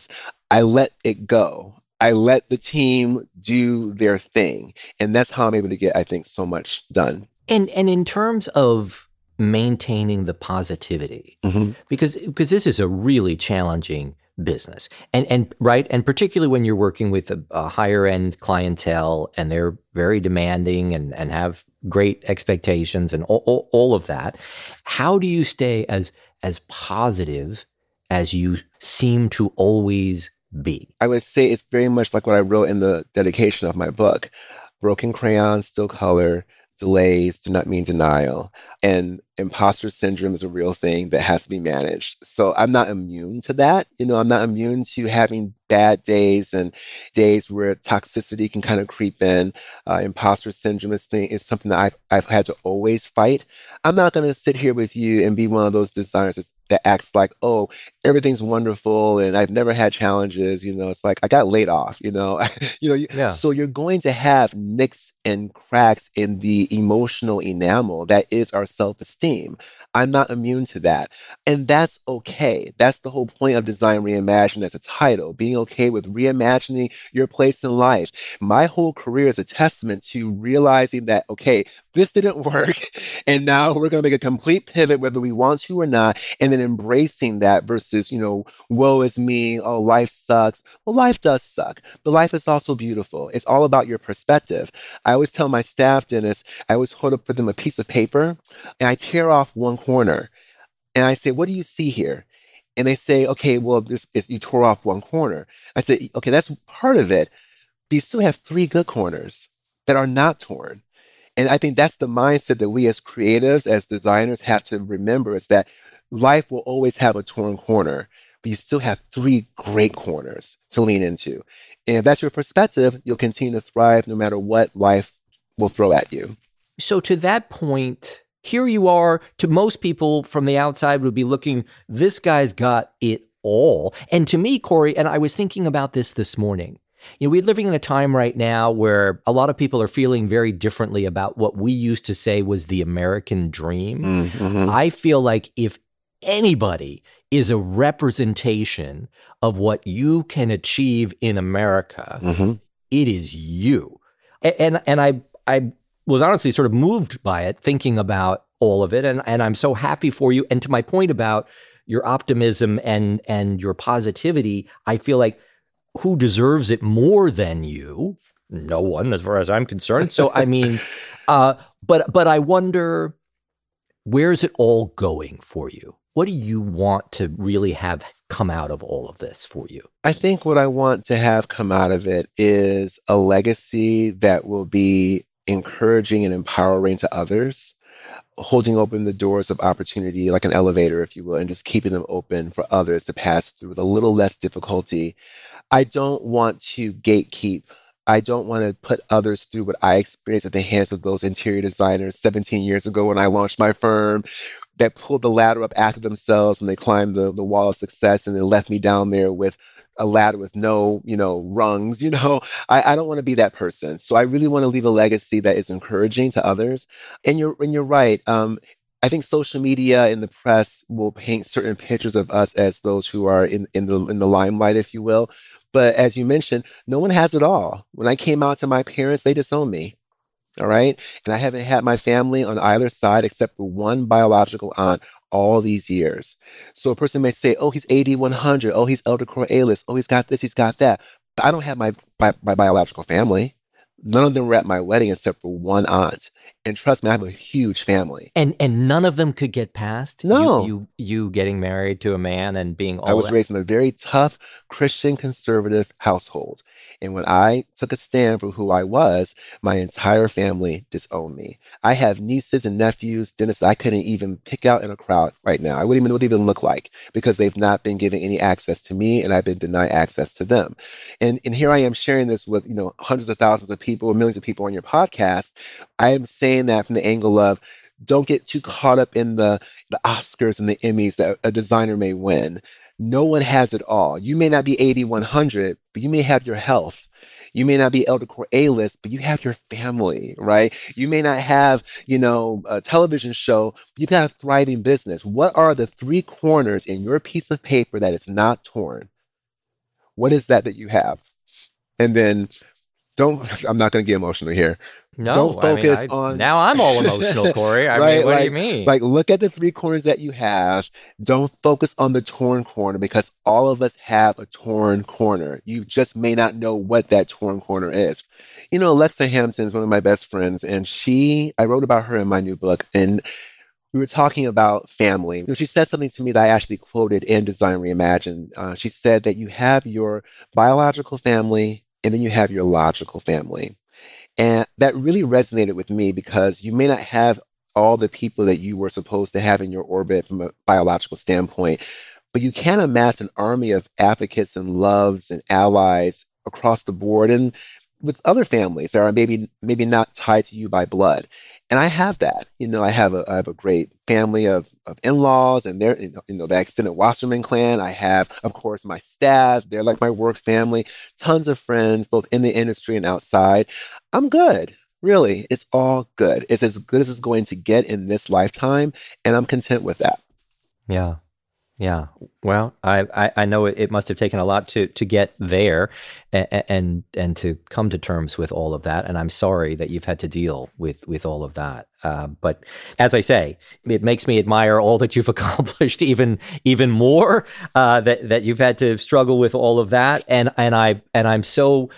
I let it go. I let the team do their thing. And that's how I'm able to get, I think, so much done. And and in terms of maintaining the positivity, mm-hmm. because because this is a really challenging business, and and right, and particularly when you're working with a, a higher end clientele, and they're very demanding and and have great expectations and all, all, all of that. How do you stay as as positive as you seem to always be? I would say it's very much like what I wrote in the dedication of my book: broken crayon, still color. Delays do not mean denial. And imposter syndrome is a real thing that has to be managed. So I'm not immune to that. You know, I'm not immune to having bad days and days where toxicity can kind of creep in. Uh, imposter syndrome is, thing, is something that I've, I've had to always fight. I'm not going to sit here with you and be one of those designers that's, that acts like, oh, everything's wonderful and I've never had challenges. You know, it's like I got laid off, you know, you know, yeah. So you're going to have nicks and cracks in the emotional enamel that is our self-esteem. I'm not immune to that. And that's okay. That's the whole point of Design Reimagined as a title, being okay with reimagining your place in life. My whole career is a testament to realizing that, okay, this didn't work. And now we're going to make a complete pivot, whether we want to or not, and then embracing that versus, you know, woe is me. Oh, life sucks. Well, life does suck, but life is also beautiful. It's all about your perspective. I always tell my staff, Dennis, I always hold up for them a piece of paper and I tear off one corner and I say, what do you see here? And they say, okay, well, this is, you tore off one corner. I say, okay, that's part of it, but you still have three good corners that are not torn. And I think that's the mindset that we as creatives, as designers have to remember, is that life will always have a torn corner, but you still have three great corners to lean into. And if that's your perspective, you'll continue to thrive no matter what life will throw at you. So to that point, here you are, to most people from the outside would be looking, this guy's got it all. And to me, Corey, and I was thinking about this this morning, you know, we're living in a time right now where a lot of people are feeling very differently about what we used to say was the American dream. Mm-hmm. I feel like if anybody is a representation of what you can achieve in America, mm-hmm. it is you. And, and, and I, I was honestly sort of moved by it, thinking about all of it. And, and I'm so happy for you. And to my point about your optimism and, and your positivity, I feel like who deserves it more than you? No one, as far as I'm concerned. So, I mean, uh, but but I wonder, where's it all going for you? What do you want to really have come out of all of this for you? I think what I want to have come out of it is a legacy that will be encouraging and empowering to others, holding open the doors of opportunity like an elevator, if you will, and just keeping them open for others to pass through with a little less difficulty. I don't want to gatekeep. I don't want to put others through what I experienced at the hands of those interior designers seventeen years ago when I launched my firm, that pulled the ladder up after themselves when they climbed the, the wall of success and then left me down there with a ladder with no, you know, rungs. You know, I, I don't want to be that person. So I really want to leave a legacy that is encouraging to others. And you're and you're right. Um, I think social media and the press will paint certain pictures of us as those who are in, in the in the limelight, if you will. But as you mentioned, no one has it all. When I came out to my parents, they disowned me. All right. And I haven't had my family on either side except for one biological aunt all these years. So a person may say, oh, he's A D one hundred. Oh, he's Elder Core A-list. Oh, he's got this, he's got that. But I don't have my, my, my biological family. None of them were at my wedding except for one aunt. And trust me, I have a huge family. And and none of them could get past no. you, you you getting married to a man and being all I was that. raised in a very tough Christian conservative household. And when I took a stand for who I was, my entire family disowned me. I have nieces and nephews, Dennis, I couldn't even pick out in a crowd right now. I wouldn't even know what they even look like because they've not been given any access to me and I've been denied access to them. And, and here I am sharing this with, you know, hundreds of thousands of people, millions of people on your podcast. I am saying that from the angle of, don't get too caught up in the, the Oscars and the Emmys that a designer may win. No one has it all. You may not be A D one hundred, but you may have your health. You may not be Elder Core A-list, but you have your family, right? You may not have, you know, a television show, but you've got a thriving business. What are the three corners in your piece of paper that is not torn? What is that that you have? And then don't, I'm not going to get emotional here. No, don't focus I mean, I, on. Now I'm all emotional, Corey. I right? mean, what like, do you mean? Like, look at the three corners that you have. Don't focus on the torn corner, because all of us have a torn corner. You just may not know what that torn corner is. You know, Alexa Hampton is one of my best friends, and she, I wrote about her in my new book, and we were talking about family. You know, she said something to me that I actually quoted in Design Reimagined. Uh, she said that you have your biological family, and then you have your logical family. And that really resonated with me, because you may not have all the people that you were supposed to have in your orbit from a biological standpoint, but you can amass an army of advocates and loves and allies across the board, and with other families that are maybe maybe not tied to you by blood. And I have that. You know, I have a I have a great family of, of in-laws, and they're, you know, you know, the extended Wasserman clan. I have, of course, my staff. They're like my work family. Tons of friends, both in the industry and outside. I'm good. Really, it's all good. It's as good as it's going to get in this lifetime, and I'm content with that. Yeah. Yeah. Well, I, I, I know it, it must have taken a lot to, to get there and, and and to come to terms with all of that. And I'm sorry that you've had to deal with, with all of that. Uh, but as I say, it makes me admire all that you've accomplished even even more, uh, that, that you've had to struggle with all of that. And and I and I'm so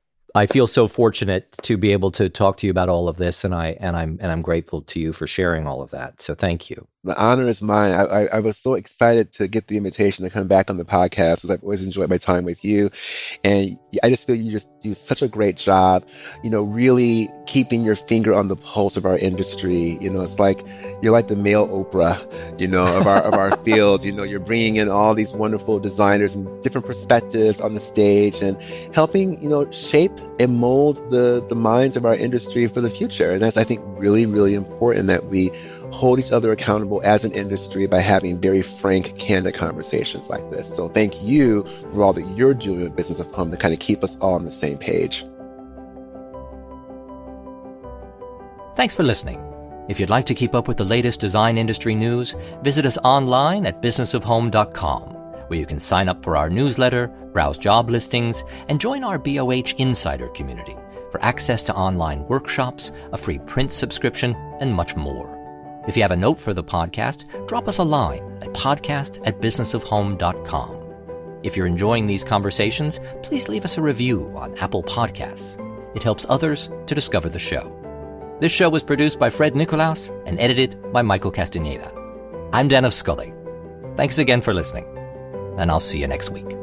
I feel so fortunate to be able to talk to you about all of this, and I and I'm and I'm grateful to you for sharing all of that. So thank you. The honor is mine. I, I, I was so excited to get the invitation to come back on the podcast, because I've always enjoyed my time with you. And I just feel you just do such a great job, you know, really keeping your finger on the pulse of our industry. You know, it's like you're like the male Oprah, you know, of our of our field. You know, you're bringing in all these wonderful designers and different perspectives on the stage, and helping, you know, shape and mold the the minds of our industry for the future. And that's, I think, really, really important, that we hold each other accountable as an industry by having very frank, candid conversations like this. So thank you for all that you're doing with Business of Hum to kind of keep us all on the same page. Thanks for listening. If you'd like to keep up with the latest design industry news, visit us online at business of home dot com, where you can sign up for our newsletter, browse job listings, and join our B O H Insider community for access to online workshops, a free print subscription, and much more. If you have a note for the podcast, drop us a line at podcast at business of home dot com. If you're enjoying these conversations, please leave us a review on Apple Podcasts. It helps others to discover the show. This show was produced by Fred Nicolaus and edited by Michael Castaneda. I'm Dennis Scully. Thanks again for listening, and I'll see you next week.